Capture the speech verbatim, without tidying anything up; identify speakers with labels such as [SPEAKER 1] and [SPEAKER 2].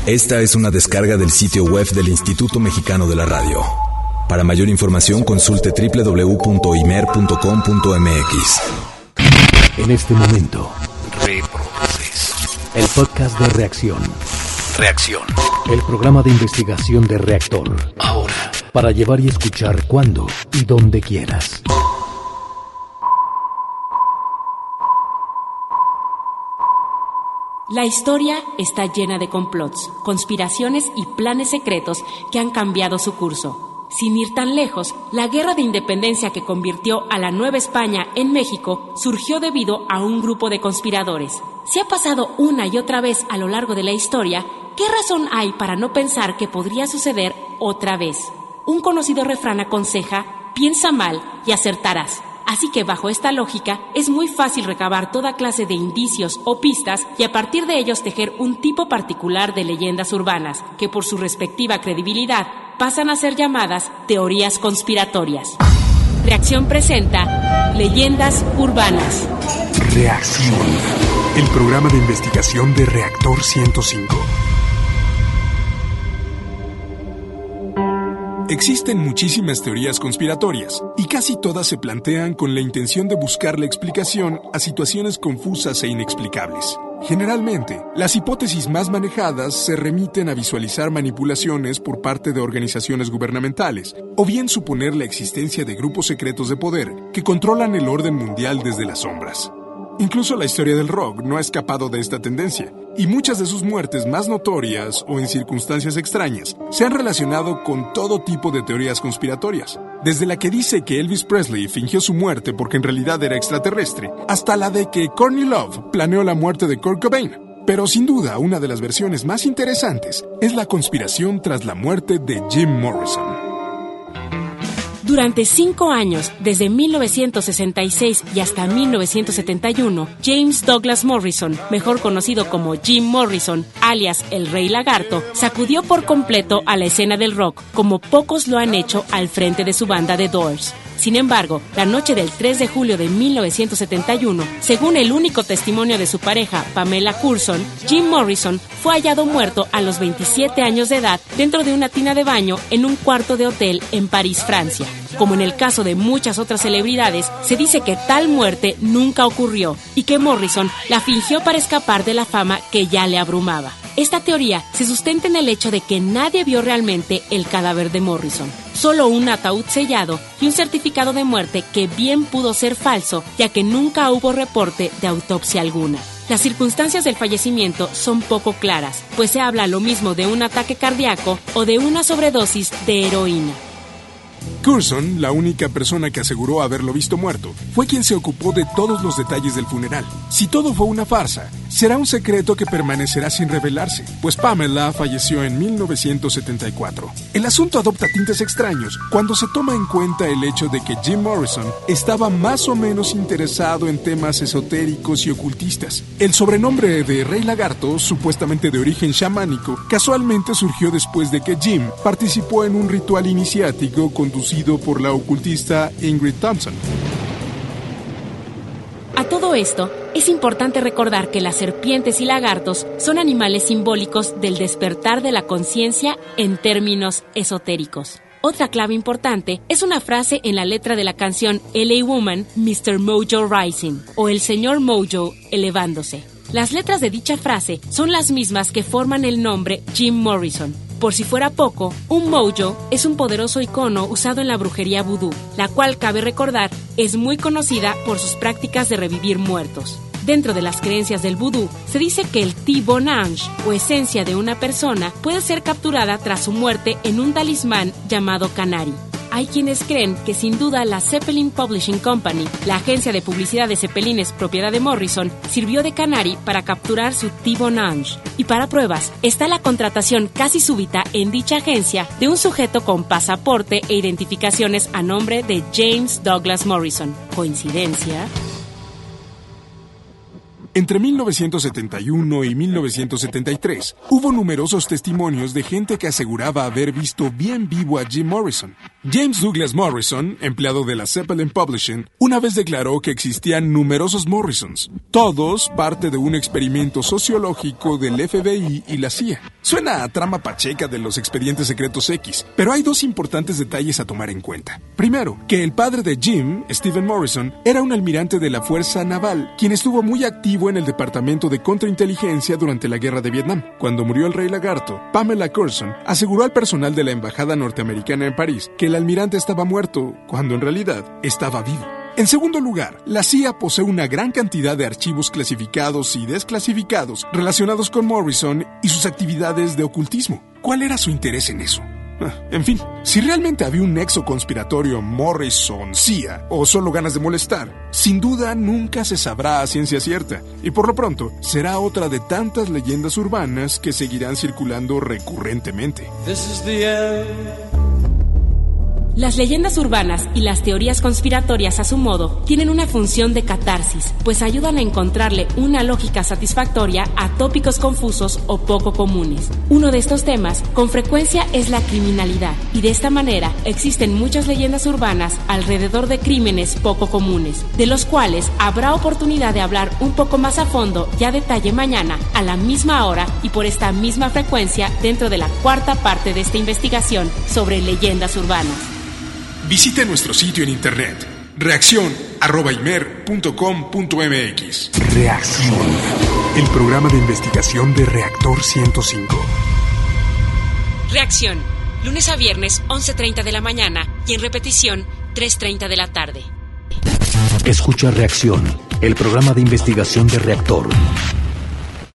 [SPEAKER 1] Esta es una descarga del sitio web del Instituto Mexicano de la Radio. Para mayor información consulte doble u doble u doble u punto i m e r punto com punto m x.
[SPEAKER 2] En este momento,
[SPEAKER 3] Reproduces
[SPEAKER 2] el podcast de Reacción.
[SPEAKER 3] Reacción.
[SPEAKER 2] El programa de investigación de Reactor.
[SPEAKER 3] Ahora.
[SPEAKER 2] Para llevar y escuchar cuando y donde quieras.
[SPEAKER 4] La historia está llena de complots, conspiraciones y planes secretos que han cambiado su curso. Sin ir tan lejos, la guerra de independencia que convirtió a la Nueva España en México surgió debido a un grupo de conspiradores. Si ha pasado una y otra vez a lo largo de la historia, ¿qué razón hay para no pensar que podría suceder otra vez? Un conocido refrán aconseja: piensa mal y acertarás. Así que bajo esta lógica es muy fácil recabar toda clase de indicios o pistas y a partir de ellos tejer un tipo particular de leyendas urbanas que por su respectiva credibilidad pasan a ser llamadas teorías conspiratorias. Reacción presenta Leyendas Urbanas.
[SPEAKER 5] Reacción, el programa de investigación de Reactor ciento cinco. Existen muchísimas teorías conspiratorias, y casi todas se plantean con la intención de buscar la explicación a situaciones confusas e inexplicables. Generalmente, las hipótesis más manejadas se remiten a visualizar manipulaciones por parte de organizaciones gubernamentales, o bien suponer la existencia de grupos secretos de poder que controlan el orden mundial desde las sombras. Incluso la historia del rock no ha escapado de esta tendencia, y muchas de sus muertes más notorias o en circunstancias extrañas se han relacionado con todo tipo de teorías conspiratorias, desde la que dice que Elvis Presley fingió su muerte porque en realidad era extraterrestre, hasta la de que Courtney Love planeó la muerte de Kurt Cobain. Pero sin duda, una de las versiones más interesantes es la conspiración tras la muerte de Jim Morrison.
[SPEAKER 4] Durante cinco años, desde mil novecientos sesenta y seis y hasta mil novecientos setenta y uno, James Douglas Morrison, mejor conocido como Jim Morrison, alias el Rey Lagarto, sacudió por completo a la escena del rock, como pocos lo han hecho al frente de su banda The Doors. Sin embargo, la noche del tres de julio de mil novecientos setenta y uno, según el único testimonio de su pareja, Pamela Courson, Jim Morrison fue hallado muerto a los veintisiete años de edad dentro de una tina de baño en un cuarto de hotel en París, Francia. Como en el caso de muchas otras celebridades, se dice que tal muerte nunca ocurrió y que Morrison la fingió para escapar de la fama que ya le abrumaba. Esta teoría se sustenta en el hecho de que nadie vio realmente el cadáver de Morrison. Solo un ataúd sellado y un certificado de muerte que bien pudo ser falso, ya que nunca hubo reporte de autopsia alguna. Las circunstancias del fallecimiento son poco claras, pues se habla lo mismo de un ataque cardíaco o de una sobredosis de heroína.
[SPEAKER 5] Courson, la única persona que aseguró haberlo visto muerto, fue quien se ocupó de todos los detalles del funeral. Si todo fue una farsa, será un secreto que permanecerá sin revelarse, pues Pamela falleció en mil novecientos setenta y cuatro. El asunto adopta tintes extraños cuando se toma en cuenta el hecho de que Jim Morrison estaba más o menos interesado en temas esotéricos y ocultistas. El sobrenombre de Rey Lagarto, supuestamente de origen chamánico, casualmente surgió después de que Jim participó en un ritual iniciático conducido por la ocultista Ingrid Thompson.
[SPEAKER 4] A todo esto, es importante recordar que las serpientes y lagartos son animales simbólicos del despertar de la conciencia en términos esotéricos. Otra clave importante es una frase en la letra de la canción L A Woman, mister Mojo Rising, o El Señor Mojo elevándose. Las letras de dicha frase son las mismas que forman el nombre Jim Morrison. Por si fuera poco, un mojo es un poderoso icono usado en la brujería vudú, la cual, cabe recordar, es muy conocida por sus prácticas de revivir muertos. Dentro de las creencias del vudú, se dice que el Ti-Bon-Ange, o esencia de una persona, puede ser capturada tras su muerte en un talismán llamado Canary. Hay quienes creen que sin duda la Zeppelin Publishing Company, la agencia de publicidad de Zeppelines propiedad de Morrison, sirvió de Canary para capturar su Ti-Bon-Ange. Y para pruebas, está la contratación casi súbita en dicha agencia de un sujeto con pasaporte e identificaciones a nombre de James Douglas Morrison. ¿Coincidencia?
[SPEAKER 5] Entre mil novecientos setenta y uno y mil novecientos setenta y tres, hubo numerosos testimonios de gente que aseguraba haber visto bien vivo a Jim Morrison. James Douglas Morrison, empleado de la Zeppelin Publishing, una vez declaró que existían numerosos Morrisons, todos parte de un experimento sociológico del F B I y la C I A. Suena a trama pacheca de los expedientes secretos X, pero hay dos importantes detalles a tomar en cuenta. Primero, que el padre de Jim, Stephen Morrison, era un almirante de la Fuerza Naval, quien estuvo muy activo en el Departamento de Contrainteligencia durante la Guerra de Vietnam. Cuando murió el Rey Lagarto, Pamela Curson aseguró al personal de la Embajada norteamericana en París que el almirante estaba muerto, cuando en realidad estaba vivo. En segundo lugar, la C I A posee una gran cantidad de archivos clasificados y desclasificados relacionados con Morrison y sus actividades de ocultismo. ¿Cuál era su interés en eso? En fin, si realmente había un nexo conspiratorio Morrison-C I A o solo ganas de molestar, sin duda nunca se sabrá a ciencia cierta, y por lo pronto será otra de tantas leyendas urbanas que seguirán circulando recurrentemente.
[SPEAKER 4] This is the end. Las leyendas urbanas y las teorías conspiratorias a su modo tienen una función de catarsis, pues ayudan a encontrarle una lógica satisfactoria a tópicos confusos o poco comunes. Uno de estos temas con frecuencia es la criminalidad, y de esta manera existen muchas leyendas urbanas alrededor de crímenes poco comunes, de los cuales habrá oportunidad de hablar un poco más a fondo y a detalle mañana, a la misma hora y por esta misma frecuencia dentro de la cuarta parte de esta investigación sobre leyendas urbanas.
[SPEAKER 5] Visite nuestro sitio en internet, reacción arroba imer punto com punto m x.
[SPEAKER 2] Reacción.
[SPEAKER 5] El programa de investigación de Reactor ciento cinco.
[SPEAKER 4] Reacción. Lunes a viernes, once treinta de la mañana y en repetición, tres treinta de la tarde.
[SPEAKER 2] Escucha Reacción, el programa de investigación de Reactor.